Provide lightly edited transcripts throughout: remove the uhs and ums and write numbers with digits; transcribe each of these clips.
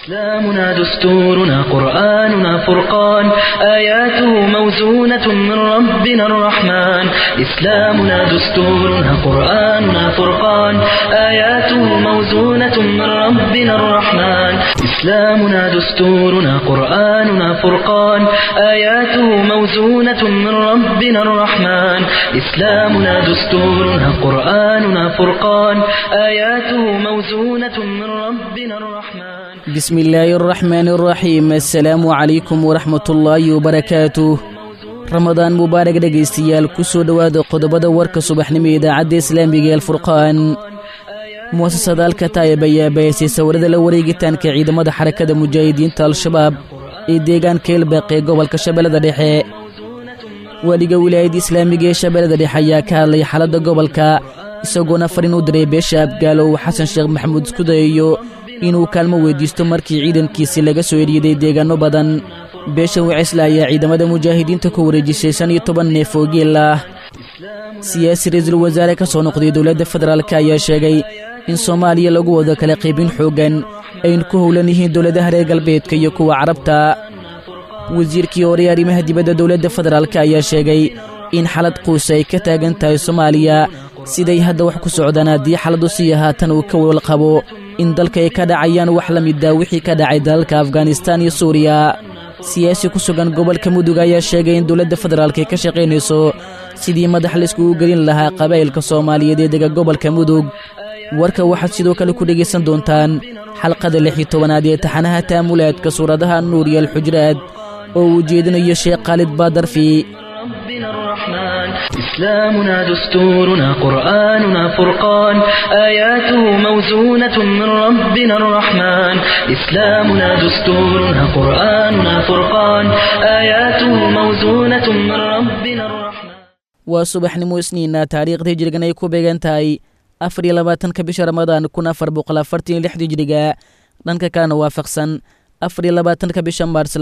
إسلامنا دستورنا قرآننا فرقان آياته موزونة من ربنا الرحمن إسلامنا دستورنا قرآننا فرقان آياته موزونة من ربنا الرحمن إسلامنا دستورنا قرآننا فرقان آياته موزونة من ربنا الرحمن إسلامنا دستورنا قرآننا فرقان آياته موزونة من ربنا الرحمن بسم الله الرحمن الرحيم السلام عليكم ورحمة الله وبركاته رمضان مبارك dhegeystayaal ku soo dhawaada qodobada warka subaxnimo ee idaacadda Islaamiga ee Furqaan muasasada Al-Kataib ayaa baahisay sawirada la wareegitaanka ciidamada xarakada mujaahidiinta Al-Shabaab ee deegaanka Elbaq ee gobolka Shabeellada Dhexe waliga wilaayada Islaamiga ee Shabeellada Dhexe ayaa ka hadlay xaaladda gobolka isagoona fariin u diray beesha Abgaalo Xasan Sheekh Maxamuud isku dayayo inuu kaalmo weydiisto markii ciidankiisa laga soo eriyay deegaano badan beesha Wicisla ayaa ciidamada mujaahidiinta ku wareejisay 15 neef oo geel ah siyaasi ra'iisul wasaare ka soo noqday dawladda federaalka ayaa sheegay in Soomaaliya lagu wada kala qaybin xoogan ay ku howlan yihiin dawladaha reer galbeedka iyo kuwa carabta wasiirkii hore arrimaha dibadda dawladda federaalka ayaa sheegay in xalad quus ay ka taagan tahay Soomaaliya siday hadda wax ku socdaan haddii xaladu sii haatan uu ka wal qabo in dalka ay ka dhacayaan wax la mid ah wixii ka dhacay dalalka Afghanistan iyo Suuriya siyaasi ku sugan gobolka Mudug ayaa sheegay in dawladda federaalka ay ka shaqeynayso sidii madax la isku gelin lahaa qabaa'ilka Soomaaliyeed ee degan gobolka Mudug warka waxaad sidoo kale ku dhageysan doontaan xalqada 16aad ee taxanaha taamulaadka suuradaha Nuur iyo Al-Hujraat oo uu jeedinayo Sheekh Khalid Badarfi ربنا الرحمن إسلامنا دستورنا قرآننا فرقان آياته موزونة من ربنا الرحمن إسلامنا دستورنا قرآننا فرقان آياته موزونة من ربنا الرحمن وصبحنimo isniina taariikhda hijrigan ay ku beegantahay 24 bisha Ramadaan 1446 hijriga dhanka kana waafaqsan 24 bisha Maars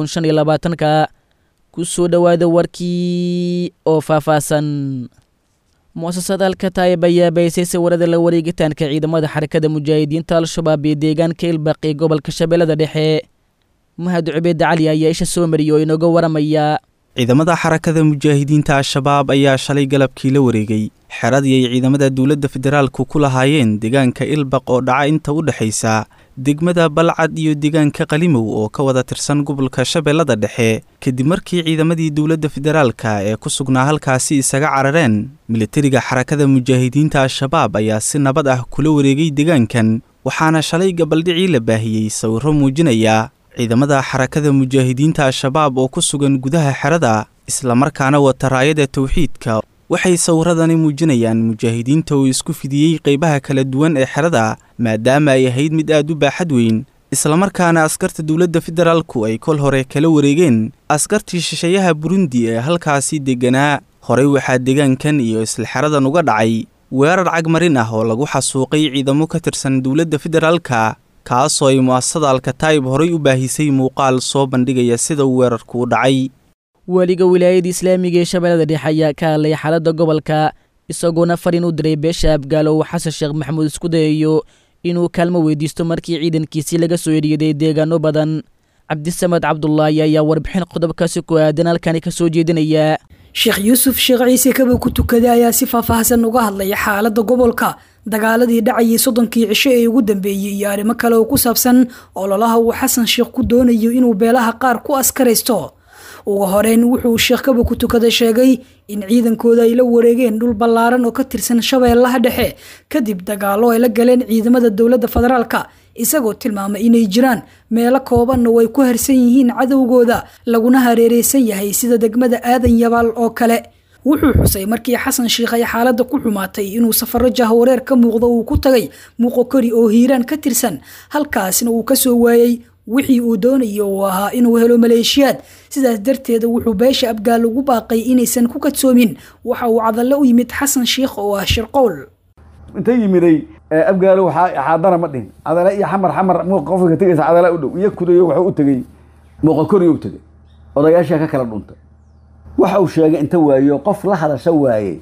2025 ku soo dhawaada warkii oo faahfaahsan muasasada Al-Kataib ayaa baahisay sawirada la wareegitaanka ciidamada xarakada mujaahidiinta Al-Shabaab ee deegaanka Elbaq ee gobolka Shabeellada Dhexe Mahad Cubeyd Cali ayaa isha soo mariyay oo inooga waramaya ciidamada xarakada mujaahidiinta Al-Shabaab ayaa shalay galabkii la wareegay xeradii ay ciidamada dawladda federaalku ku lahaayeen deegaanka Elbaq oo dhaca inta u dhaxaysa degmada Balcad iyo deegaanka Qalimow oo ka wada tirsan gobolka Shabeellada Dhexe kadib markii ciidamadii dawladda federaalka ee ku sugnaa halkaasi isaga carareen militariga xarakada mujaahidiinta Al-Shabaab ayaa si nabad ah kula wareegay deegaankan waxaana shalay gabaldhicii la baahiyay sawirro muujinaya ciidamada xarakada mujaahidiinta Al-Shabaab oo ku sugan gudaha xerada isla markaana wata raayada tawxiidka waxay sawiradani muujinayaan mujaahidiinta oo isku fidiyay qaybaha kala duwan ee xerada maadaama ay ahayd mid aad u baaxad weyn isla markaana askarta dawladda federaalku ay kol hore kala wareegeen askartii shisheeyaha Burundi ee halkaasi deganaa horey waxaa deegaankan iyo isla xeradan uga dhacay weerar cagmarin ah oo lagu xasuuqay ciidamo ka tirsan dawladda federaalka kaasoo ay muasasada Al-Kataib horey u baahisay muuqaal soo bandhigaya sida weerarku u dhacay waliga wilaayada Islaamiga ee Shabeellada Dhexe ayaa ka hadlay xaaladda gobolka isagoona fariin u diray beesha Abgaalo Xasan Sheekh Maxamuud isku dayayo inuu kaalmo weydiisto markii ciidankiisa laga soo eriyay deegaano badan Cabdisamad Cabdullaahi ayaa warbixin qodobkaasi ku aadan halkan ka soo jeedinaya Sheekh Yuusuf Sheekh Ciise kaba ku tukaday ayaa si faahfaahsan uga hadlay xaaladda gobolka dagaaladii dhacayay 30kii cisho ee ugu dambeeyay iyo arrimo kale oo ku saabsan ololaha uu Xasan Sheekh ku doonayo inuu beelaha qaar ku askaraysto ugu horeyn wuxuu Sheekh kaba ku tukaday sheegay in ciidankooda ay la wareegeen dhul ballaaran oo ka tirsan Shabeellaha Dhexe kadib dagaalo ay la galeen ciidamada dawladda federaalka isagoo tilmaamay inay jiraan meelo kooban oo ay ku harsan yihiin cadawgooda laguna hareereysan yahay sida degmada Aadan Yabaal oo kale wuxuu xusay markii Xasan Sheekh ay xaaladda ku xumaatay inuu safar jahwareer ka muuqdo uu ku tagay Muqokori oo Hiiraan ka tirsan halkaasna uu ka soo waayay wixii uu doonayo waa inuu helo maleeshiyaad sidaas darteed wuxuu beesha Abgaal ugu baaqay inaysan ku kadsoomin waxa uu cadalle u yimid Xasan Sheekh oo ah shirqool inta yimiday Abgaal waxa xaadana ma dhin cadalle iyo xamar qofka tagaysa cadalle u dhow iyo kudayo wuxuu u tagay Muqokori u tagay odayaasha ka kala dhuntay waxa uu sheegay inta waayo qof la hadasha waayay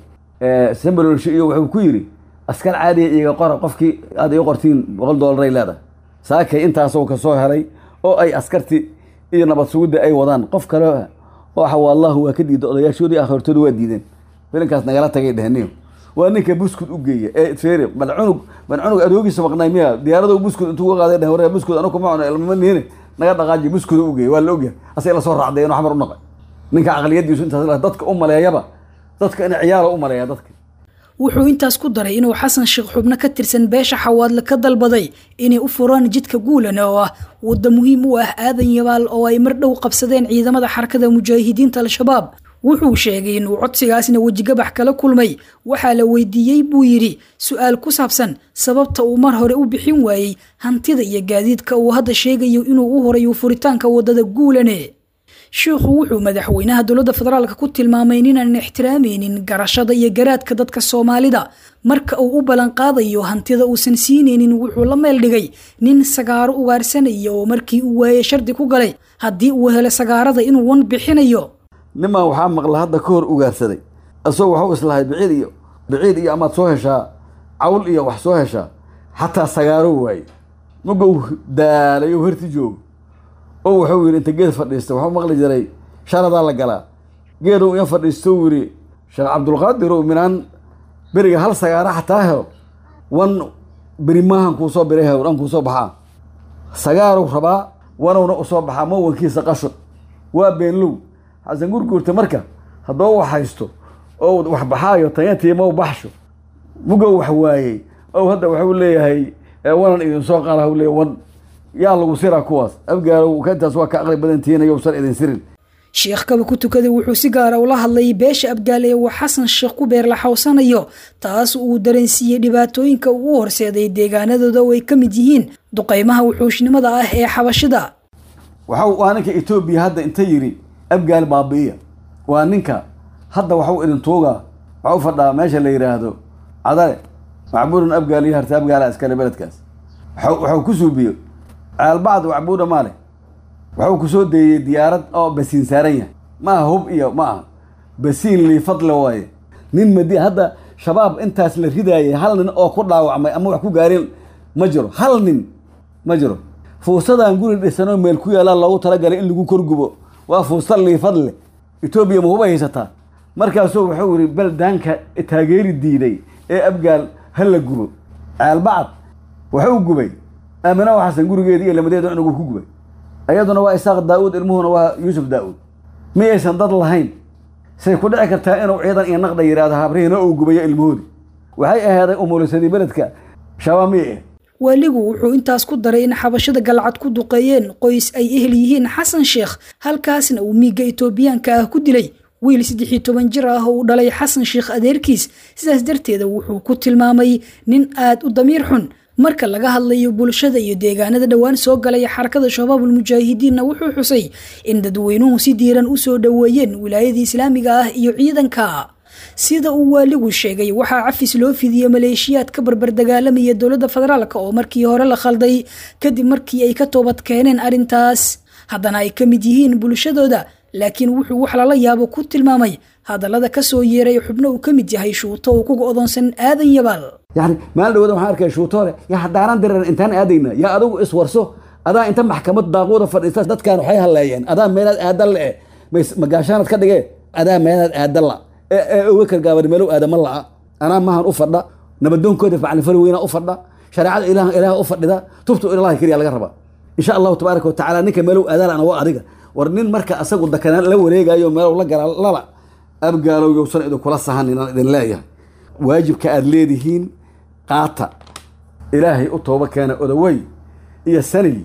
Sambaloolsho iyo wuxuu ku yiri askar caadi iyaga qora qofkii aad ay qortiin $100 ay leedahay saakay intaasoo ka soo helay oo ay askarti iyo nabad sugidda ay wadaan qof kale oo xawaallahu waa ka diiday odayaashoodii akhirtoodu waa diideen filinkaas nagala tagay dhehniyo waa ninka buskud u geeya ee feere bal cunug adoogiisa maqnay miya diyaarada buskud intuu qaaday dheh hore buskud anu kuma cuno ilmo niine naga dhaqaaji buskud u geeya waa la ogyahay asay la soo raacday inuu xamar u naqay ninka aqliyadiisu intaas dadka u maleeyaba dadka in ciyaar u maleeya dadka wuxuu intaas ku daray inuu xasan sheekh xubno ka tirsan beesha xawaadle ka dalbaday inay u furaan jidka guulana oo ah wadda muhiim u ah aadan yabaal oo ay mar dhow qabsadeen ciidamada xarakada mujaahidiinta al-shabaab wuxuu sheegay inuu codsigaasna wejigabax kala kulmay waxaa la weydiiyey buu yidhi su-aal ku saabsan sababta uu mar hore u bixin waayey hantida iyo gaadiidka uu hadda sheegayo inuu u horeeyo furitaanka waddada guulane sheekhu wuxuu madaxweynaha dowladda federaalka ku tilmaamay inaan ixtiraamaynin garashada iyo garaadka dadka soomaalida marka uu u ballan qaadayo hantida uusan siinaynin wuxuu la meel dhigay nin sagaaro ugaarsanaya oo markii uu waayey shardi ku galay haddii uu helo sagaarada inuu wan bixinayo nimaa waxaa maqla hadda ka hor ugaarsaday asagoo waxuu islahay biciid iyo amaad soo heshaa cawl iyo wax soo heshaa xataa sagaaro waaye maga uu daalay oo herti joogo oo wuxuu yidhi inta geed fadhiista waxuu maqli jiray sharadaa la galaa geedow in fadhiisto uu yidhi sheekh cabdulqaadir oo minaan beriga hal sagaara xataa helo wan beri maahan kuu soo biray hewr an kuu soo baxaa sagaarow rabaa wanowna u soo baxaa ma wankiisa qasho waa beenlow xasan gurguurta marka haddoo wax haysto oo wax baxaayo tayatiima baxsho mugow wax waayey oo hadda waxuu leeyahay wanan idin soo qaala huu leeyahay wan yaa lagu siraa kuwaas abgaarow intaas waa ka aqli badantihiin ayousan idin sirin sheekh kaba ku tukaday wuxuu si gaara ula hadlayay beesha abgaal ee uu xasan sheekh ku beer la xawsanayo taas uu dareensiiyey dhibaatooyinka uu horseeday deegaanadooda oo ay ka mid yihiin duqaymaha wuxuushnimada ah ee xabashida waa ninka etoobiya hadda inta yidhi abgaal baabi'iya waa ninka hadda waxuu idin tuugaa waxuu fadhaa meesha la yidhaahdo cadale macbuuran abgaal iyo harta abgaala iskale beledkaas waxuu ku suubiyo caalbacd wacbuudha maale waxuu ku soo deeyey diyaarad oo basiin saaran yahay ma aha hub iyo ma aha basiin liifadle waaye nin hadda shabaab intaas la ridaayay hal nin oo ku dhaawacmay ama wax ku gaarin ma jiro hal nin ma jiro fuusadaan guri dhisanoo meel ku yaalaa loogu talagalay in lagu korgubo waa fuusta liifadle etoobiya ma hubay haysataa markaasuu wuxuu yidhi baldaanka taageeri diiday ee abgaal ha la gubo caalbacad waxuu gubay aamina oo xasan gurigeedii iyo lamadeeda cunugu ku gubay ayaduna waa isaaq daa'uud ilmuhuna waa yuusuf daa'uud miyaysan dad lahayn say ku dhici kartaa inuu ciidan iyo naqda yidhaahdo habrihiina uu gubayo ilmahoodi waxay ahaaday umulisadii beledka shabaab miyay ah waaligu wuxuu intaas ku daray in xabashada galcad ku duqeeyeen qoys ay ehel yihiin xasan sheekh halkaasna uu miiga etoobiyaanka ah ku dilay wiil 13 jir ah oo uu dhalay xasan sheekh adeerkiis sidaas darteeda wuxuu ku tilmaamay nin aad u damiir xun marka laga hadlayo bulshada iyo deegaanada dhawaan soo galay xarakada shabaabul mujaahidiinna wuxuu xusay in dadweynuhu si diiran u soo dhaweeyeen wilaayada islaamiga ah iyo ciidanka sida uu waaligu sheegay waxaa cafis loo fidiyey maleeshiyaad ka barbar dagaalamaya dowladda federaalka oo markii hore la khalday kadib markii ay ka toobad keeneen arrintaas haddana ay ka mid yihiin bulshadooda laakiin wuxuu wax lala yaabo ku tilmaamay hadallada ka soo yeeray xubno uu ka mid yahay shuuto uu ku go'doonsan aadan yabaal يعني ما له وده محارك شوطورة يا حداران در إنتان أدينا يا أدو إسورسو أدا إنت محكمة ضاغورة فريسة دت كانوا حيها لاين أدا ميلاد أدل مجاشانة كده جه أدا ميلاد أدل وكر جابر ملو أدا ملا أنا ما هنأفرد نبدون كده فعن فلوينا أفرد شريعة إله أفرد ده تبتوا إلى الله كريه على جربه إن شاء الله تبارك وتعالى نك ملو أدل أنا وأرجع ورنين مركز أسقط ده كان لو رجع يوم ملو لا جرا لا أبقى لو يوصل إذا كل صحن إذا لا واجب كأدليدهين qaata ilaahay u tooba keena odaway iyo sanili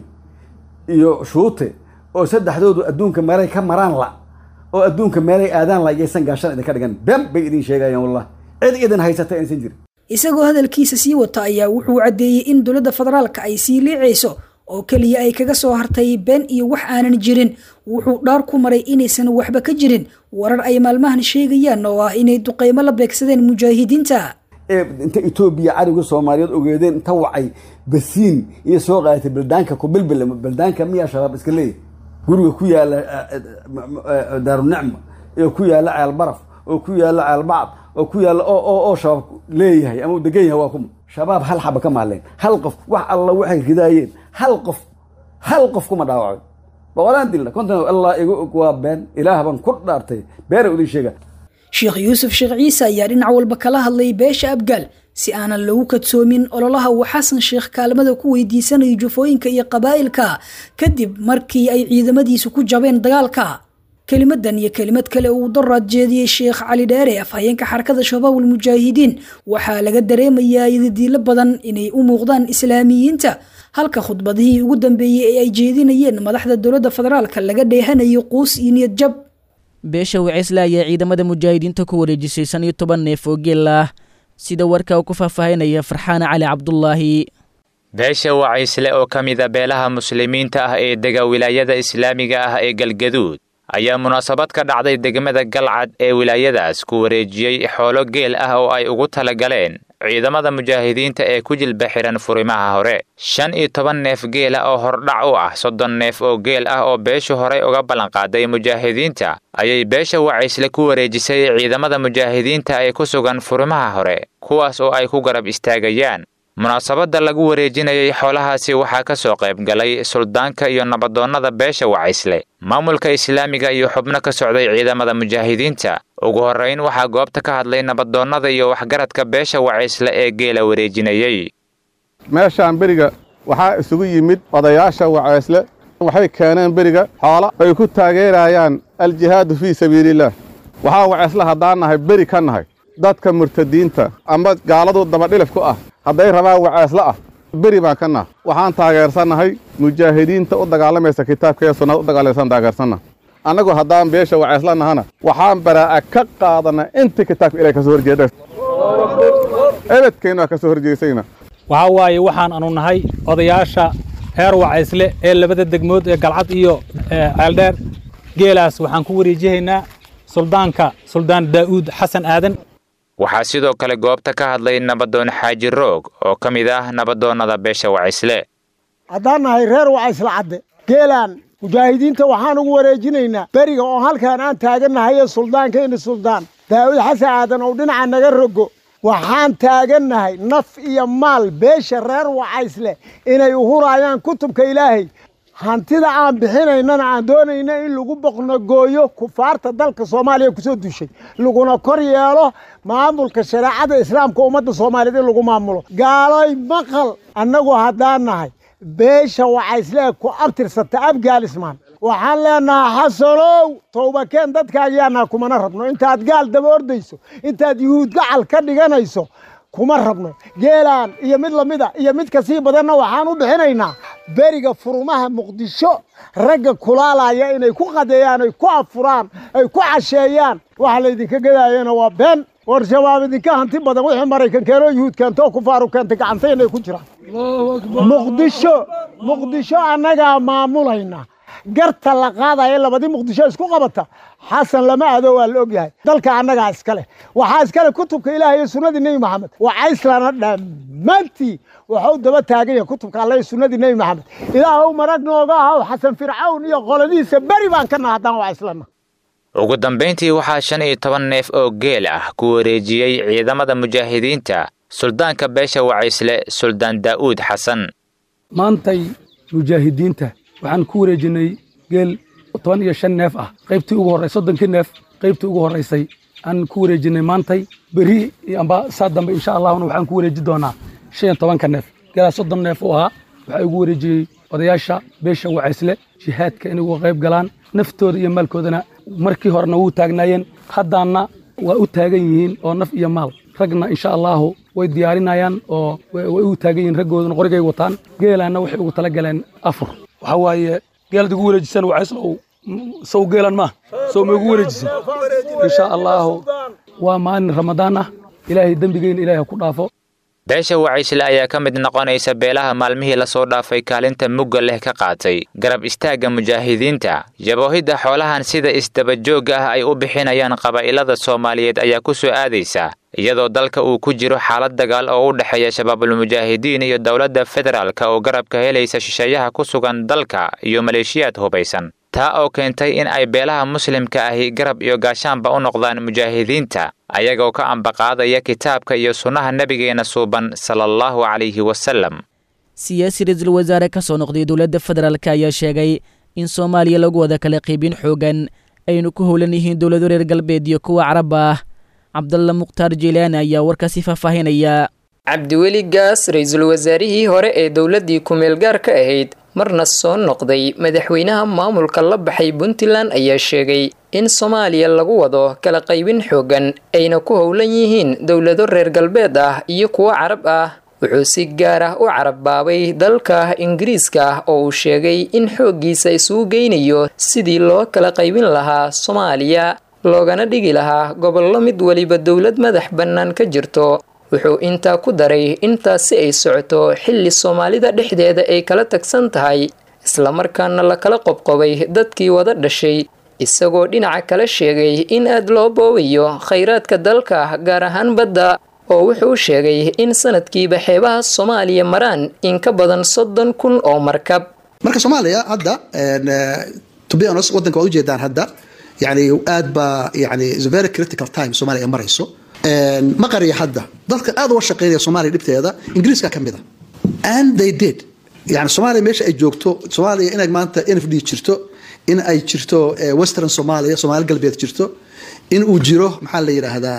iyo shuute oo saddexdoodu adduunka meelay ka maraan la oo adduunka meelay aadaan la aysan gaashan idin ka dhigan been bay idin sheegayaan wallahi cid idin haysata insan jirin isagoo hadalkiisa sii wata ayaa wuxuu cadeeyay in dowladda federaalka ay sii liicayso oo kaliya ay kaga soo hartay been iyo wax aanan jirin wuxuu dhaar ku maray inaysan waxba ka jirin warar ay maalmahan sheegayaan oo ah inay duqeymo la beegsadeen mujaahidiinta inta Ethiopia ariga Soomaaliyeed ogeedeen inta wacay basiin iyo soo qaatay baldaanka ku bilbil baldaanka miya shabaab iska leeyahay guriga ku yaala Daaru Nicma iyo ku yaala Ceel Baraf oo ku yaala Ceel Bacd oo ku yaala oo shabaab leeyahay ama degan yahay waa kuma shabaab hal xaba ka maaleen hal qof wax alla waxay ridaayeen hal qof kuma dhaawacay boqolaan dilna konton allah igu waa been ilaah baan ku dhaartay beer u sheega sheekh yuusuf sheekh ciise ayaa dhinac walba kala hadlay beesha abgaal si aanan lagu kadsoomin ololaha uu xasan sheekh kaalmada ku weydiisanayay jufooyinka iyo qabaa'ilka kadib markii ay ciidamadiisu ku jabeen dagaalka kelimadan iyo kelimad kale uu daraad jeediyey sheekh cali dheere afhayeenka xarakada shabaabul mujaahidiin waxaa laga dareemayaa yadidiilo badan inay u muuqdaan islaamiyiinta halka khudbadihii ugu dambeeyey ee ay jeedinayeen madaxda dowladda federaalka laga dheehanayo quus iyo niyad jab beesha wacisle ayaa ciidamada mujaahidiinta ku wareejisay 15 neef oo geel ah sida warka uu ku faahfaahinaya farxaan cali cabdullaahi beesha wacisle oo ka mid ah beelaha muslimiinta ah ee dega wilaayada islaamiga ah ee galgaduud ayaa munaasabad ka dhacday degmada galcad ee wilaayadaas ku wareejiyey xoolo geel ah oo ay ugu talagaleen ciidamada mujaahidiinta ee ku jilba xiran furimaha hore 15 neef geel ah oo hordhac u ah 30 neef oo geel ah oo beeshu horey uga ballanqaaday mujaahidiinta ayay beesha wacisle ku wareejisay ciidamada mujaahidiinta ee ku sugan furimaha hore kuwaas oo ay ku garab istaagayaan munaasabada lagu wareejinayay xoolahaasi waxaa ka soo qayb galay suldaanka iyo nabadoonnada beesha wacisle maamulka islaamiga iyo xubno ka socday ciidamada mujaahidiinta ugu horeyn waxaa goobta ka hadlay nabadoonnada iyo waxgaradka beesha wacisle ee geela wareejinayay meeshaan beriga waxaa isugu yimid odayaasha wacisle waxay keeneen beriga xoolo ay ku taageerayaan aljihaadu fii sabiilillaah waxaa wacisle haddaan nahay beri ka nahay dadka murtadiinta ama gaaladu dabadhilif ku ah hadday rabaan wacisle ah beri baan ka nahay waxaan taageersannahay mujaahidiinta u dagaalamaysa kitaabka iyo sunnada u dagaalaysan taageersannahay annagu haddaan beesha wacisle nahana waxaan baraa'a ka qaadanaa inta kitaabka ilaahay ka soo horjeeda ebedkeenna waa ka soo horjeesayna waxaa waaye waxaan anu nahay odayaasha reer wacisle ee labada degmood ee galcad iyo ceeldheer geelaas waxaan ku wareejihaynaa suldaanka suldaan daa'uud xasan aadan waxaa sidoo kale goobta ka hadlay nabadoon xaaji roog oo ka mid ah nabadoonnada beesha wacisle haddaan nahay reer wacisle cadde geelaan mujaahidiinta waxaan ugu wareejinaynaa beriga oo halkaan aan taagannahay ee suldaankayna suldaan daa'uud xasan aadan oo dhinaca naga rogo waxaan taagannahay naf iyo maal beesha reer wacisle inay u huraayaan kutubka ilaahay hantida aan bixinaynana aan doonayna in lagu boqnogooyo kufaarta dalka soomaaliya kusoo dushay laguna kor yeelo maamulka shareecada islaamka ummadda soomaaliyeed in lagu maamulo gaaloy maqal annagu haddaan nahay beesha wacisle ku abtirsata abgaalismaan waxaan leenahay xasanow towbakeen dadkaagiyaanaa kumana rabno intaad gaal daba ordayso intaad yuhuud gacal ka dhiganayso kuma rabno geelaan iyo mid lamida iyo mid kasii badanna waxaan u bixinaynaa beriga furumaha muqdisho ragga kulaalaya inay ku qadeeyaan ay ku afuraan ay ku casheeyaan waxa laydinka gadaayana waa been war shabaab idinka hanti badan wixii maraykan keeno yuhuud keento kufaaru keenta gacanta inay ku jiraan muqdisho annagaa maamulayna garta la qaadaya labadii muqdisho isku qabata xasan lama aado waa la ogyahay dalka annagaa iskale waxaa iskale kutubka ilaahay iyo sunnadii nebi maxamed wacislana dhammaantii waxuu daba taagan yahay kutubka alle iyo sunnadii nebi maxamed ilaahow marag nooga ahaw xasan fircawn iyo qoladiisa beri baan ka nahay haddaan wacislana ugu dambayntii waxaa 15 neef oo geel ah ku wareejiyey ciidamada mujaahidiinta suldaanka beesha wacisle suldaan daa'uud xasan maantay mujaahidiinta waxaan ku wareejinay geel 15 neef ah qaybtii ugu horeysay 30 neef qaybtii ugu horeysay aan ku wareejinay maantay bari amba saadamba insha Allah waxaan ku wareeji doonaa 15 neef geel 30 neef oo ah waxa ugu wareejiyay odayaasha beesha wacisle jihaadka inay uga qayb galaan naftooda iyo maalkoodana markii horena wuu taagnaayeen haddaana waa u taagan yihiin oo naf iyo maal ragna insha Allah way diyaarinayaan oo way u taagan yihiin raggoodana qorigay wataan geelana waxay ugu tala galeen afur waxa waaye geelada ugu wareejisan wacisle soo geelan ma soo ugu wareejisan insha Allah waa maalin ramadaan ah ilaahay dambigeena ilaahay ku dhaafo beesha wacisle ayaa ka mid noqonaysa beelaha maalmihii la soo dhaafay kaalinta mugga leh ka qaatay garab istaaga mujaahidiinta jaboohida xoolahan sida isdabajooga ah ay u bixinayaan qabaa'ilada Soomaaliyeed ayaa ku soo aadaysa iyadoo dalka uu ku jiro xaalad dagaal oo u dhaxeeya shabaabul mujaahidiin iyo dawladda federaalka oo garabka helaysa shisheeyaha ku sugan dalka iyo maleeshiyaad hubaysan taa oo keentay in ay beelaha muslimka ahi garab iyo gaashaanba u noqdaan mujaahidiinta ayagoo ka ambaqaadaya kitaabka iyo sunnaha nabigeena suuban sallallahu calayhi wasallam siyaasi ra-iisul wasaare ka soo noqday dowladda federaalk ayaa sheegay in soomaaliya lagu wada kala qaybin xoogan aynu ku howlan yihiin dowlado reer galbeed iyo kuwa carab ah cabdalla mukhtaar jiilaani ayaa warkaasi faahfaahinaya cabdiweli gaas ra-iisul wasaarihii hore ee dowladdii ku-meel gaar ka ahayd marna soo noqday madaxweynaha maamulka la baxay puntland ayaa sheegay in soomaaliya lagu wado kala qaybin xoogan ayna ku howlan yihiin dowlado reer galbeed ah iyo kuwo carab ah wuxuu si gaar ah u carabbaabay dalka ingiriiska oo uu sheegay in xooggiisa isugu geynayo sidii loo kala qaybin lahaa soomaaliya loogana dhigi lahaa gobollo mid weliba dowlad madax bannaan ka jirto wuxuu intaa ku daray intaasi ay socoto xilli soomaalida dhexdeeda ay kala tagsan tahay islamarkaana la kala qobqobay dadkii wada dhashay isagoo dhinaca kale sheegay in aad loo boobayo khayraadka dalka gaar ahaan badda oo wuxuu sheegay in sanadkiiba xeebaha soomaaliya maraan in ka badan 30,000 oo markab marka soomaaliya hadda to be honest wadanka waa ujeedaan hadda yani aad ba yani is a very critical time soomaaliya marayso ma qariya hadda dadka aad uga shaqeynaya soomaaliya dhibteeda ingiriiska ka mid ah and they did yani soomaaliya meesha ay joogto soomaaliya inay maanta NFD jirto in ay jirto western Soomaaliya Soomaali galbeed jirto in uu jiro maxaa la yiraahdaa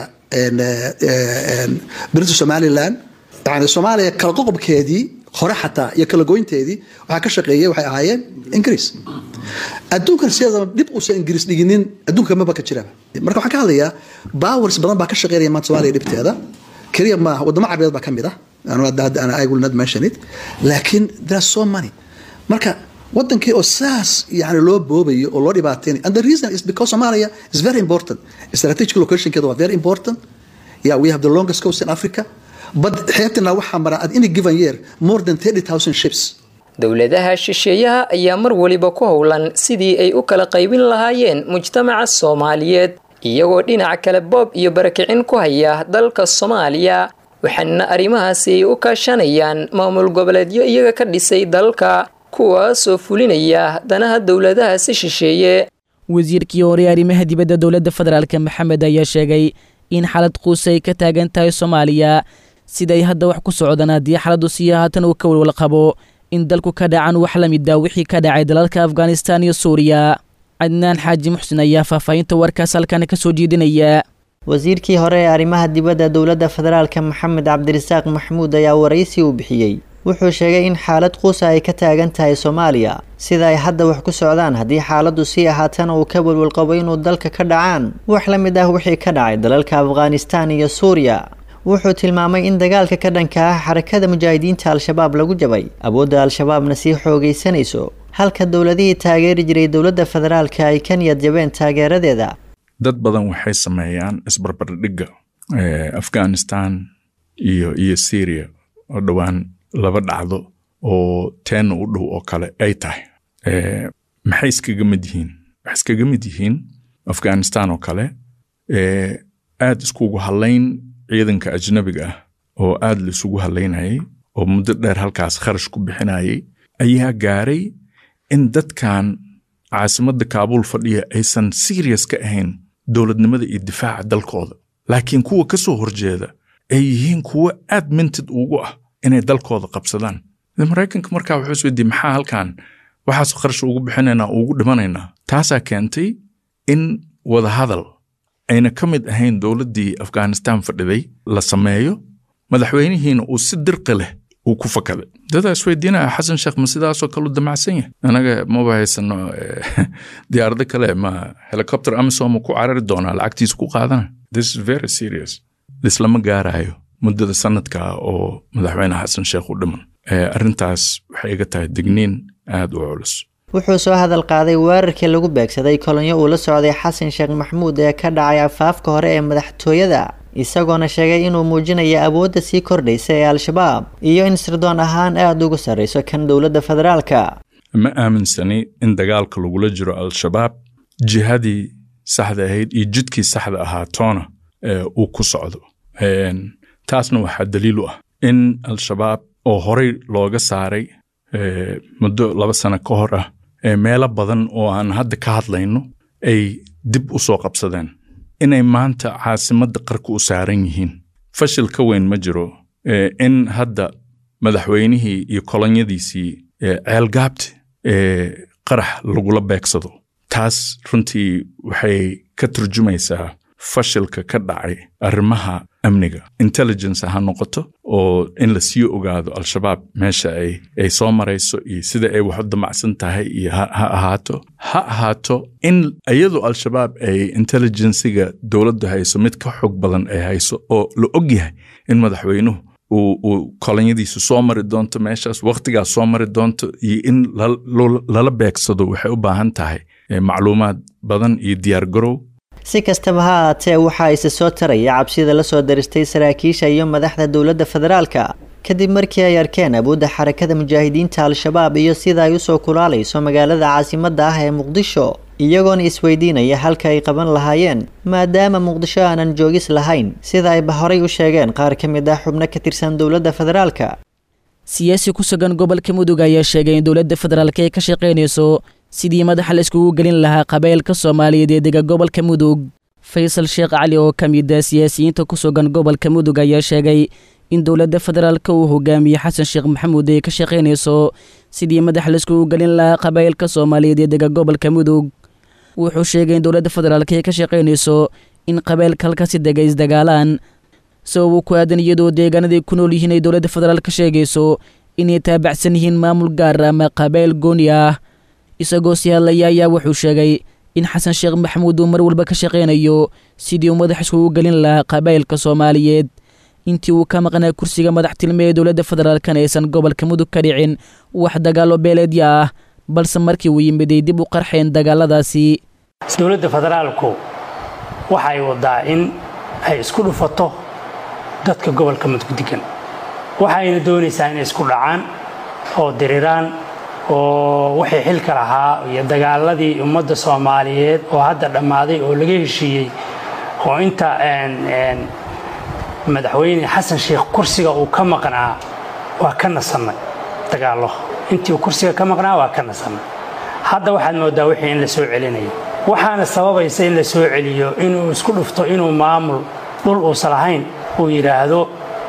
British Somaliland yani Soomaaliya kala qoqobkeedii hore xataa iyo kala goynteedii waxa ka shaqeeyay waxay ahaayeen Ingiriis adduunka siyada dib u soo Ingiriis dhiginin adduunka ma baka jira marka waxa ka hadlaya powers badan baa ka shaqeynaya maanta Soomaaliya dhibteeda kaliya ma wadamo carabeed baa kamid ah ana I will not mention it laakiin there's so many marka wadankii oo saas yani loo boobayo oo loo dhibaateeyay and the reason is because Somalia is very important strategic location keedu waa very important yeah we have the longest coast in Africa but xeebtana waxa mara at any given year more than 30,000 ships dowladaha shisheeyaha ayaa mar waliba ku howlan sidii ay u kala qaybin lahaayeen mujtamaca Soomaaliyeed iyagoo dhinaca kale boob iyo barakicin ku haya dalka Soomaaliya waxaana arrimahaasi ay u kaashanayaan maamul goboleedyo iyaga ka dhisay dalka kuwaasoo fulinaya danaha dowladaha si shisheeye wasiirkii hore arrimaha dibadda dowladda federaalka maxamed ayaa sheegay in xaalad quus ay ka taagan tahay Soomaaliya siday hadda wax ku socdaan haddii xaaladdu sii haatan uu ka walwal qabo in dalku ka dhacan wax la mid ah wixii ka dhacay dalalka Afghanistan iyo Suuriya Adnaan Xaaji Muxsin ayaa faahfaahinta warkaas halkan ka soo jeedinaya wasiirkii hore ee arrimaha dibadda dowladda federaalka maxamed cabdirasaaq maxmuud ayaa waraysi u bixiyay wuxuu sheegay in xaalad quus ay ka taagan tahay Soomaaliya sida ay hadda wax ku socdaan haddii xaaladdu sii ahaatan uu ka walwal qabo inuu dalka ka dhacaan wax la mid ah wixii ka dhacay dalalka Afghanistan iyo Suuriya wuxuu tilmaamay in dagaalka ka dhanka ah xarakada mujaahidiinta al-shabaab lagu jabay awoodda al-shabaabna sii xoogaysanayso halka dowladihii taageeri jiray dowladda federaalka ay ka niyad jabeen taageeradeeda dad badan waxay sameeyaan isbarbardhigga Afghanistan iyo Syria oo dhawaan laba dhacdo oo teen u dhow oo kale ay tahay maxay iskaga mid yihiin wax iskaga mid yihiin Afghanistan oo kale aad iskugu halayn ciidanka ajnabiga ah oo aad la isugu halaynayay oo muddo dheer halkaas kharash ku bixinayay ayaa gaaray in dadkan caasimadda Kaabul fadhiya aysan serious ka ahayn dowladnimada iyo difaaca dalkooda laakiin kuwa ka soo horjeeda ay yihiin kuwa aad minted ugu ah inay dalkooda qabsadaan Mareykanka markaa wuxuu isweydiiyay maxaa halkan waxaas kharash ugu bixinaynaa ugu dhimanaynaa taasaa keentay in wada hadal ayna ka mid ahayn dowladdii Afghanistan fadhiday la sameeyo madaxweynihiina uu si dirqi leh uu ku fakaday dada isweydiinaya xasan sheekh ma sidaasoo kale u damacsan yahay anaga ma bahaysano diyaarada kale ma helicopter Amazon ku carari doonaa lacagtiisa ku qaadana this is very serious islama gaarayo muddada sanadka oo madaxweyne xasan sheekh u dhiman arrintaas waxay iga tahay digniin aad u culus wuxuu soo hadal qaaday weerarkii lagu beegsaday kolonyo uu la socday xasan sheekh maxmuud ee ka dhacay afaafka hore ee madaxtooyada isagoona sheegay inuu muujinayo awoodda sii kordhaysa ee al-shabaab iyo in sirdoon ahaan aad uga sarreyso kan dowladda federaalka ma aaminsani in dagaalka lagula jiro al-shabaab jihadii saxda ahayd iyo jidkii saxda ahaa toona uu ku socdo taasna waxaa daliil u ah in al-shabaab oo horey looga saaray muddo 2 sano ka hor ah meelo badan oo aan hadda ka hadlayno ay dib u soo qabsadeen inay maanta caasimadda qarka u saaran yihiin fashil ka weyn ma jiro in hadda madaxweynihii iyo kolonyadiisii ceelgaabti qarax lagula beegsado taas runtii waxay ka turjumaysaa fashilka ka dhacay arrimaha amniga intelligence ha noqoto oo in la sii ogaado al-shabaab meesha ay soo marayso iyo sida ay wax u damacsan tahay iyo ha ahaato in iyadoo al-shabaab ay intelligencega dowladda hayso mid ka xog badan ay hayso oo la og yahay in madaxweynuhu uu kolonyadiisu soo mari doonto meeshaas wakhtigaas soo mari doonto iyo in lala beegsado waxay u baahan tahay macluumaad badan iyo diyaar garow si kastaba ha ahaatee waxaa isa soo taraya cabsida la soo daristay saraakiisha iyo madaxda dowladda federaalka kadib markii ay arkeen awoodda xarakada mujaahidiinta al-shabaab iyo sida ay usoo kulaalayso magaalada caasimadda ah ee muqdisho iyagoona isweydiinaya halka ay qaban lahaayeen maadaama muqdisho aanan joogis lahayn sida ayba horay u sheegeen qaar ka mid ah xubno ka tirsan dowladda federaalka siyaasi ku sugan gobolka mudug ayaa sheegay in dowladda federaalka ay ka shaqaynayso sidii madaxa la iskugu gelin lahaa qabaylka Soomaaliyeed ee dega gobolka Mudug Faysal Sheekh Cali oo kamid ah siyaasiyiinta ku sugan gobolka Mudug ayaa sheegay in dowladda federaalka uu hogaamiyo Xasan Sheekh Maxamuud ay ka shaqaynayso sidii madaxa la iskugu gelin lahaa qabaylka Soomaaliyeed ee dega gobolka Mudug wuxuu sheegay in dowladda federaalka ay ka shaqaynayso in qabaylka halkaasi dega isdagaalaan sabab ku aadan iyadoo deegaanada ku nool yihiin ay dowladda federaalka sheegayso inay taabacsan yihiin maamul gaar ah ama qabayl gooni ah isagoo si hadlaya ayaa wuxuu sheegay in Xasan Sheekh Maxamuud uu mar walba ka shaqaynayo sidii uu madax iskugu gelin lahaa qabaylka Soomaaliyeed intii uu ka maqnaa kursiga madaxtinimada ee dowladda federaalka aysan gobolka Mudug ka dhicin wax dagaalo beeleedyo ah balse markii uu yimid ay dib u qarxeen dagaaladaasi dowladda federaalku waxay wadaa in ay isku dhufato dadka gobolka Mudug degan waxayna doonaysaa in isku dhacaan oo diriraan oo waxay xilka lahaa iyo dagaaladii ummadda Soomaaliyeed oo hadda dhamaaday oo laga heshiiyay oo inta madaxweyne Xasan Sheekh kursiga uu ka maqnaa waa ka nasanay dagaalo intii uu kursiga ka maqnaa waa ka nasanay hadda waxaad moodaa wixii in la soo celinayo waxaana sababaysa in la soo celiyo inuu isku dhufto inuu maamul dhul uu salahayn uu yiraahdo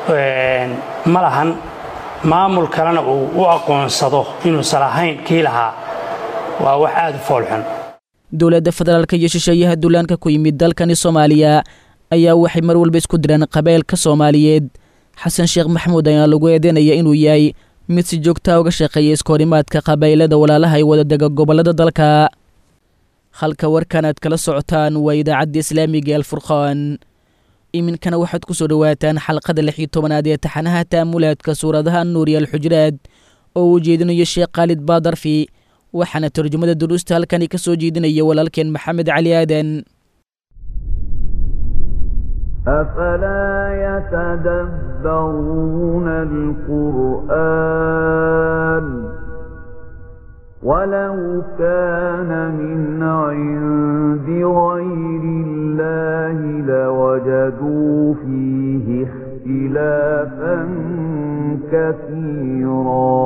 ma lahan maamul kalena uu u aqoonsado inuu salahayn kii lahaa waa wax aad u foolxun dowladda federaalka iyo shisheeyaha duulaanka ku yimid dalkani Soomaaliya ayaa waxay mar walba isku diraan qabaylka Soomaaliyeed Xasan Sheekh Maxamuud ayaa lagu eedeynaya inuu yahay mid si joogto ah uga shaqeeya iskoorimaadka qabaylada walaalaha ay wada dega gobolada dalka halka warkan aad kala socotaan waa idaacadda Islaamiga ee Al-Furqaan iminkana waxaad ku soo dhawaataan xalqada 16aad ee taxanaha taamulaadka suuradaha Nuur iyo Al-Xujraad oo uu jeedinayo Sheekh Khalid Baadarfi waxaana tarjumada duruusta halkan ka soo jeedinaya walaalkeen Maxamed Cali Aadan أفلا يتدبرون القرآن ولو كان من عند غير الله لوجدوا فيه اختلافا كثيرا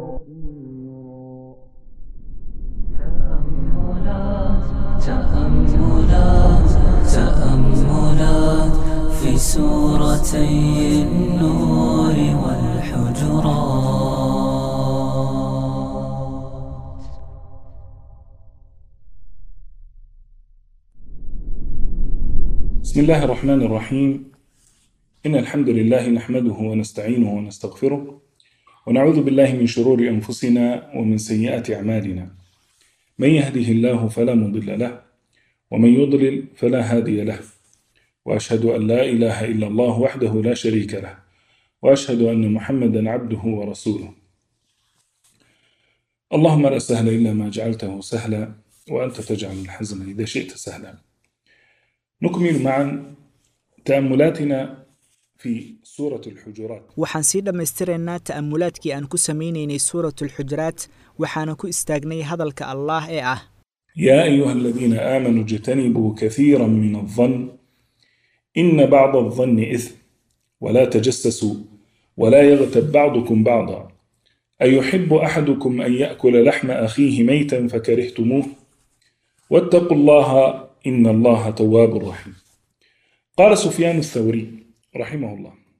تأملات في سورتي النور والحجرات بسم الله الرحمن الرحيم إن الحمد لله نحمده ونستعينه ونستغفره ونعوذ بالله من شرور أنفسنا ومن سيئات أعمالنا من يهده الله فلا مضل له ومن يضلل فلا هادي له وأشهد أن لا إله إلا الله وحده لا شريك له وأشهد أن محمدا عبده ورسوله اللهم لا سهل إلا ما جعلته سهلا وأنت تجعل الحزن إذا شئت سهلا نكمل معا تأملاتنا في سورة الحجرات waxaan sii dhammaystiraynaa ta'amulaadkii aan ku sameynaynay suuratul xujuraat waxaana ku istaagnay hadalka Allah ee ah يا أيها الذين آمنوا اجتنبوا كثيرا من الظن إن بعض الظن إثم ولا تجسسوا ولا يغتب بعضكم بعضا أيحب أحدكم أن يأكل لحم أخيه ميتا فكرهتموه واتقوا الله إن الله تواب رحيم قال سفيان الثوري رحمه الله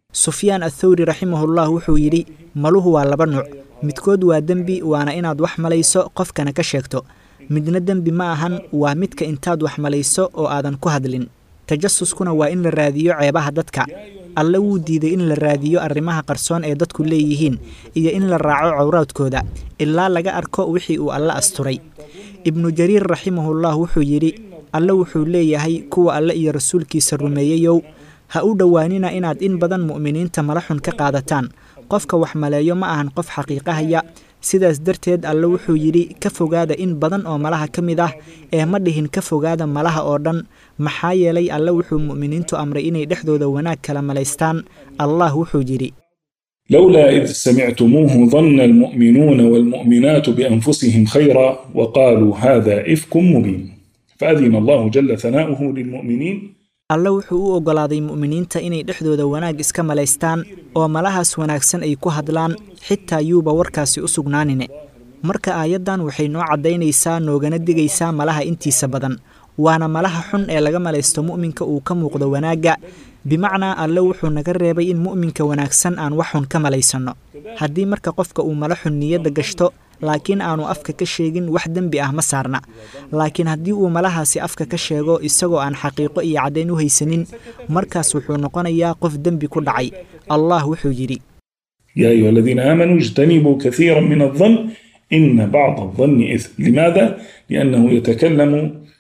sufyaan athawri raximahullah wuxuu yidhi maluhu waa laba nuuc midkood waa dembi waana inaad wax malayso qofkana ka sheegto midna dembi ma ahan waa midka intaad wax malayso oo aadan ku hadlin tajasuskuna waa in la raadiyo ceebaha dadka alle wuu diiday in la raadiyo arrimaha qarsoon ee dadku leeyihiin iyo in la raaco cawraadkooda ilaa laga arko wixii uu alle asturay ibnu jariir raximahullah wuxuu yidhi alle wuxuu leeyahay kuwa alle iyo rasuulkiisa rumeeyeyow ha u dhowaanina inaad in badan mu'miniinta mala xun ka qaadataan qofka wax maleeyo ma ahan qof xaqiiqahaya sidaas darteed alle wuxuu yidhi ka fogaada in badan oo malaha ka mid ah ee ma dhihin ka fogaada malaha oo dhan maxaa yeelay alle wuxuu mu'miniintu amray inay dhexdooda wanaag kala malaystaan allah wuxuu yidhi لولا إذ سمعتموه ظن المؤمنون والمؤمنات بأنفسهم خيرا وقالوا هذا إفك مبين فأذن الله جل ثناؤه للمؤمنين alle wuxuu u oggolaaday mu'miniinta inay dhexdooda wanaag iska malaystaan oo malahaas wanaagsan ay ku hadlaan xitaa yuuba warkaasi u sugnaanine marka aayaddan waxay noo caddaynaysaa noogana digaysaa malaha intiisa badan waana malaha xun ee laga malaysto mu'minka uu ka muuqdo wanaagga bimacnaa alle wuxuu naga reebay in mu'minka wanaagsan aan wax xun ka malaysanno haddii marka qofka uu mala xun niyadda gashto laakiin aanu afka ka sheegin wax dembi ah ma saarna laakiin haddii uu malahaasi afka ka sheego isagoo aan xaqiiqo iyo caddayn u haysanin markaas wuxuu noqonayaa qof dembi ku dhacay allah wuxuu yidhi يا أيها الذين آمنوا اجتنبوا كثيرا من الظن إن بعض الظن إثم لماذا؟ لأنه يتكلم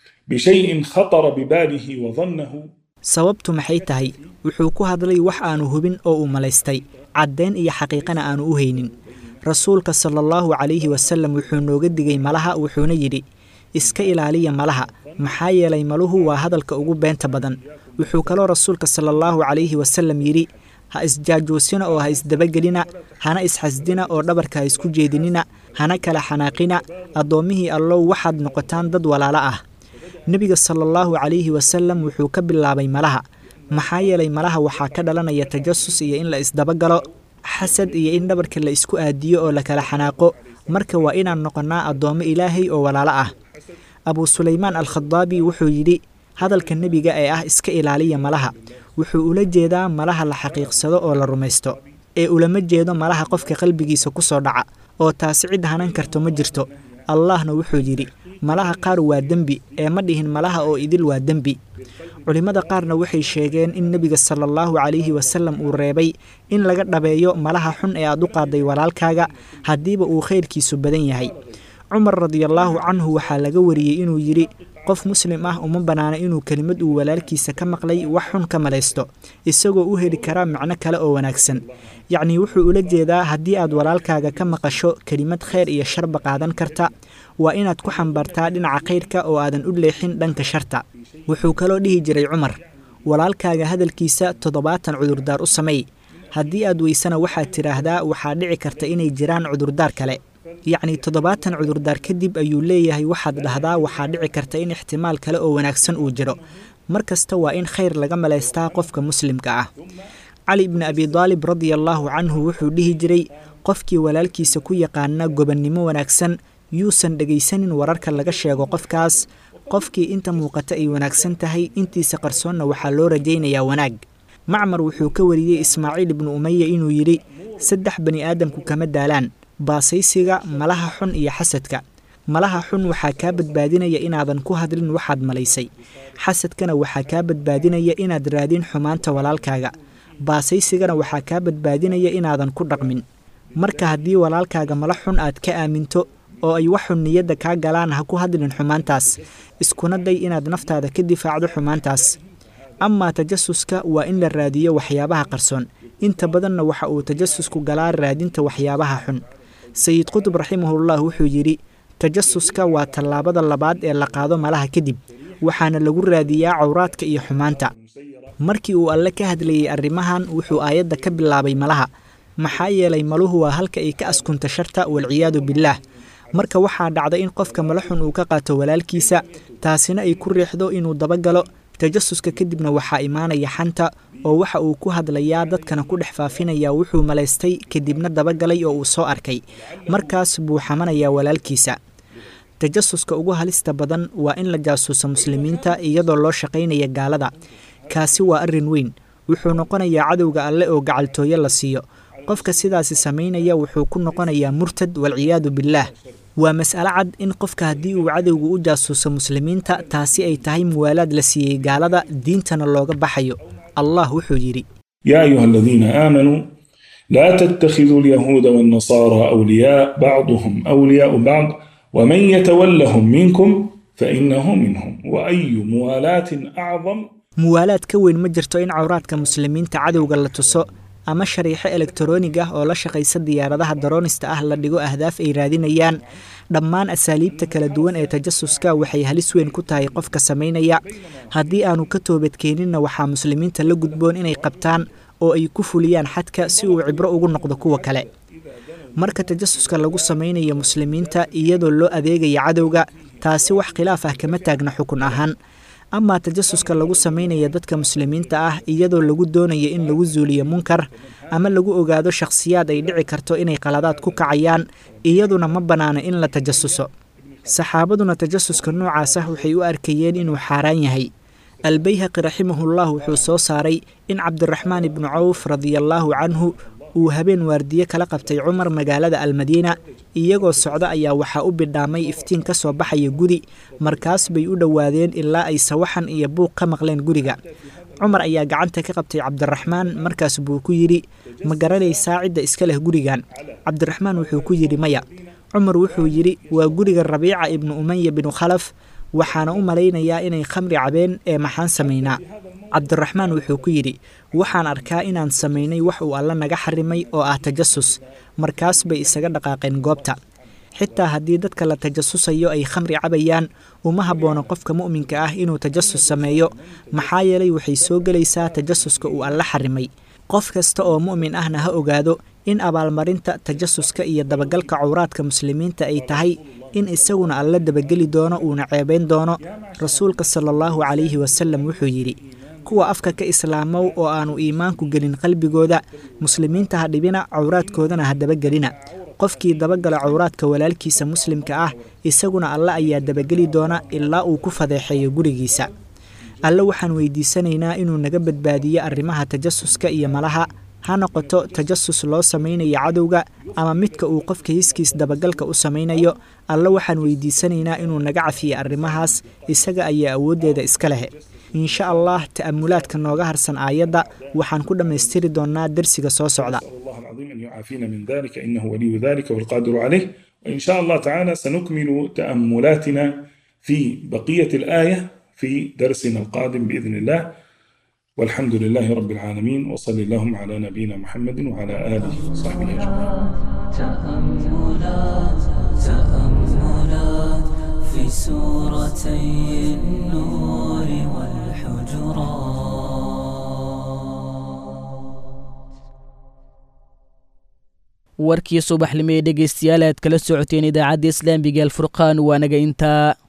بشيء خطر بباله وظنه sababtu maxay tahay wuxuu ku hadlay wax aanu hubin oo uu malaystay caddayn iyo xaqiiqana aanu u haynin rasuulka sallallahu calayhi wasallam wuxuu nooga digay malaha wuxuuna yidhi iska ilaaliya malaha maxaa yeelay maluhu waa hadalka ugu beenta badan wuxuu kaloo rasuulka sallallahu calayhi wasallam yidhi ha isjaajuusina oo ha isdabagelina hana isxasdina oo dhabarka ha isku jeedinina hana kala xanaaqina addoommihii allow waxaad noqotaan dad walaalo ah nebiga sallallahu calayhi wasallam wuxuu ka bilaabay malaha maxaa yeelay malaha waxaa ka dhalanaya tajasus iyo in la isdabagalo xasad iyo in dhabarka la isku aadiyo oo la kala xanaaqo marka waa inaan noqonnaa addoommo ilaahay oo walaalo ah abuu sulaymaan alkhadaabi wuxuu yidhi hadalka nebiga ee ah iska ilaaliya malaha wuxuu ula jeedaa malaha la xaqiiqsado oo la rumaysto ee ulama jeedo malaha qofka qalbigiisa ku soo dhaca oo taasi cid hanan karto ma jirto allahna wuxuu yidhi malaha qaar waa dembi ee ma dhihin malaha oo idil waa dembi culimmada qaarna waxay sheegeen in nebiga sallallahu calayhi wasallam uu reebay in laga dhabeeyo malaha xun ee aad u qaaday walaalkaaga haddiiba uu khayrkiisu badan yahay cumar radiallaahu canhu waxaa laga wariyey inuu yidhi qof muslim ah uma bannaana inuu kelimad uu walaalkiisa ka maqlay wax xun ka malaysto isagoo u heli karaa macno kale oo wanaagsan yacnii wuxuu ula jeedaa haddii aad walaalkaaga ka maqasho kelimad khayr iyo sharba qaadan karta waa inaad ku xambaartaa dhinaca khayrka oo aadan u leexin dhanka sharta wuxuu kaloo dhihi jiray cumar walaalkaaga hadalkiisa 70 cudurdaar u sameey haddii aad weysana waxaad tidhaahdaa waxaa dhici karta inay jiraan cudurdaar kale yacni 70 cudurdaar kadib ayuu leeyahay waxaad dhahdaa waxaa dhici karta in ixtimaal kale oo wanaagsan uu jiro mar kasta waa in khayr laga malaystaa qofka muslimka ah cali ibni abi daalib radiallaahu canhu wuxuu dhihi jiray qofkii walaalkiisa ku yaqaana gobannimo wanaagsan yuusan dhegaysanin wararka laga sheego qofkaas qofkii inta muuqata ay wanaagsan tahay intiisa qarsoonna waxaa loo rajaynayaa wanaag macmar wuxuu ka wariyey ismaaciil ibnu umaya inuu yidhi 3 bani aadamku kama daalaan baasaysiga malaha xun iyo xasadka malaha xun waxaa kaa badbaadinaya inaadan ku hadlin waxaad malaysay xasadkana waxaa kaa badbaadinaya inaad raadin xumaanta walaalkaaga baasaysigana waxaa kaa badbaadinaya inaadan ku dhaqmin marka haddii walaalkaaga mala xun aad ka aaminto oo ay wax xun niyadda kaa galaan ha ku hadlin xumaantaas iskuna day inaad naftaada ka difaacdo xumaantaas amaa tajasuska waa in la raadiyo waxyaabaha qarsoon inta badanna waxa uu tajasusku galaa raadinta waxyaabaha xun sayid qutub raximahullah wuxuu yidhi tajasuska waa tallaabada labaad ee la qaado malaha kadib waxaana lagu raadiyaa cawraadka iyo xumaanta markii uu alle ka hadlayey arrimahan wuxuu aayadda ka bilaabay malaha maxaa yeelay maluhu waa halka ay ka askunta sharta walciyaadu billaah marka waxaa dhacda in qofka mala xun uu ka qaato walaalkiisa taasina ay ku riixdo inuu dabagalo tajasuska kadibna waxaa imaanaya xanta oo waxa uu ku hadlayaa dadkana ku dhex faafinaya wuxuu malaystay kadibna dabagalay oo uu soo arkay markaas buu xamanayaa walaalkiisa tajasuska ugu halista badan waa in la jaasuuso muslimiinta iyadoo loo shaqaynaya gaalada kaasi waa arrin weyn wuxuu noqonayaa cadowga alle oo gacaltooyo la siiyo qofka sidaasi samaynaya wuxuu ku noqonayaa murtad walciyaadu billaah waa mas'alo cad in qofka haddii uu cadowga u jaasuuso muslimiinta taasi ay tahay muwaalaad la siiyey gaalada diintana looga baxayo allah wuxuu yidhi yaa ayuha aladiina aamanuu laa tattakhiduu alyahuuda waannasaaraa awliyaa bacduhum awliyaau bacd waman yatawallahum minkum fainahu minhum waayu muwaalaatin acdam muwaalaad ka weyn ma jirto in cawraadka muslimiinta cadowga la tuso ama shariixo elektaroonig ah oo la shaqaysa diyaaradaha daroonista ah la dhigo ahdaaf ay raadinayaan dhammaan asaaliibta kala duwan ee tajasuska waxay halis weyn ku tahay qofka samaynaya haddii aanu ka toobadkeeninna waxaa muslimiinta la gudboon inay qabtaan oo ay ku fuliyaan xadka si uu cibro ugu noqdo kuwa kale marka tajasuska lagu samaynayo muslimiinta iyadoo loo adeegaya cadowga taasi wax khilaaf ah kama taagna xukun ahaan amaa tajasuska lagu samaynaya dadka muslimiinta ah iyadoo lagu doonayo in lagu zuuliyo munkar ama lagu ogaado shakhsiyaad ay dhici karto inay qaladaad ku kacayaan iyaduna ma bannaano in la tajasuso saxaabaduna tajasuska noocaas ah waxay u arkayeen inuu xaaraan yahay albayhaqi raximahullah wuxuu soo saaray in cabdiraxmaan ibnu cawf radiallaahu canhu uu habeen waardiye kala qabtay cumar magaalada almadiina iyagoo socda ayaa waxaa u bidhaamay iftiin ka soo baxaya guri markaas bay u dhowaadeen ilaa ay sawaxan iyo buuq ka maqleen guriga cumar ayaa gacanta ka qabtay cabdiraxmaan markaas buu ku yidhi ma garanaysaa cidda iska leh gurigan cabdiraxmaan wuxuu ku yidhi maya cumar wuxuu yidhi waa guriga rabiica ibnu umaya binu khalaf waxaana u malaynayaa inay khamri cabeen ee maxaan samaynaa cabdiraxmaan wuxuu ku yidhi waxaan arkaa inaan samaynay wax uu alla naga xarimay oo ah tajasus markaas bay isaga dhaqaaqeen goobta xitaa haddii dadka la tajasusayo ay khamri cabayaan uma haboono qofka mu'minka ah inuu tajasus sameeyo maxaa yeelay waxay soo gelaysaa tajasuska uu alla xarimay qof kasta oo mu'min ahna ha ogaado in abaalmarinta tajasuska iyo dabagalka cawraadka muslimiinta ay tahay in isaguna alla dabageli doono uuna ceebayn doono rasuulka sala allahu calayhi wasalam wuxuu yidhi kuwa afka ka islaamow oo aanu iimaanku gelin qalbigooda muslimiinta ha dhibina cawraadkoodana ha dabagelina qofkii dabagala cawraadka walaalkiisa muslimka ah isaguna alla ayaa dabageli doona ilaa uu ku fadeexeeyo gurigiisa alle waxaan weydiisanaynaa inuu naga badbaadiyo arrimaha tajasuska iyo malaha ha noqoto tajasus loo samaynayo cadowga ama midka uu qofka hiskiis dabagalka u samaynayo alle waxaan weydiisanaynaa inuu naga cafiyo arrimahaas isaga ayaa awooddeeda iska leh insha allah ta'amulaadka nooga harsan aayadda waxaan ku dhammaystiri doonaa darsiga soo socda وإن شاء الله تعالى سنكمل تأملاتنا في بقية الآية في درسنا القادم بإذن الله والحمد لله رب العالمين وصلى اللهم على نبينا محمد وعلى آله وصحبه أجمعين تأملات في سورتي النور والحجرات warkii subaxnimo ee dhegaystayaal aad kala socoteen idaacadda islaamiga alfurqaan waa naga intaa